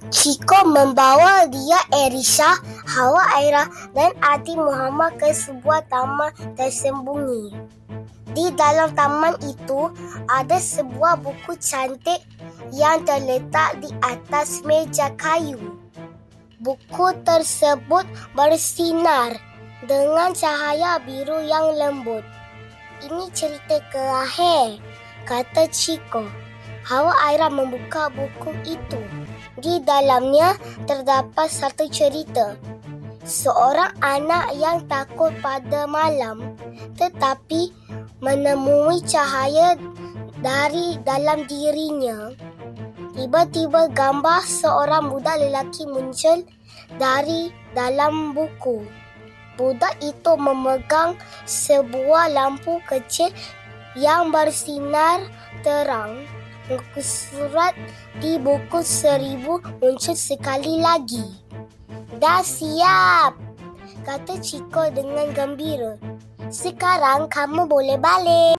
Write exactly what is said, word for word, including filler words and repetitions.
Chico membawa dia Erisa, Hawa Aira dan Adi Muhammad ke sebuah taman tersembunyi. Di dalam taman itu ada sebuah buku cantik yang terletak di atas meja kayu. Buku tersebut bersinar dengan cahaya biru yang lembut. "Ini cerita terakhir," kata Chico. Hawa Aira membuka buku itu. Di dalamnya terdapat satu cerita. Seorang anak yang takut pada malam tetapi menemui cahaya dari dalam dirinya. Tiba-tiba gambar seorang budak lelaki muncul dari dalam buku. Budak itu memegang sebuah lampu kecil yang bersinar terang. Buku surat di buku seribu muncul sekali lagi. "Dah siap," kata Chico dengan gembira. "Sekarang kamu boleh balik."